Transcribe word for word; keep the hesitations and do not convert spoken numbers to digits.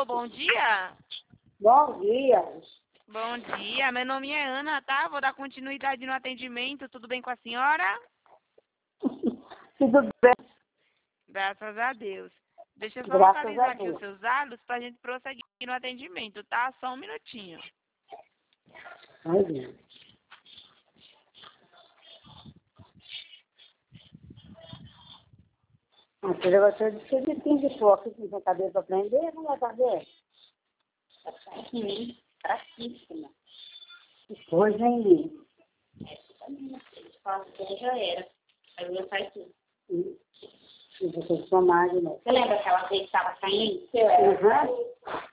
Alô, bom dia? Bom dia. Bom dia, meu nome é Ana, tá? Vou dar continuidade no atendimento, tudo bem com a senhora? Tudo bem? Graças a Deus. Deixa eu só Graças localizar a aqui Deus. os seus dados pra gente prosseguir no atendimento, tá? Só um minutinho. Ai, Deus. Ah, você já gostou de ser de fim de foco, que não tem cabeça para aprender, não vai fazer? Sim, fraquíssima. Que coisa, hein? Fala que já era. Aí eu ia faz tudo. E e você tomar de novo. Você lembra aquela vez que estava saindo? Uhum.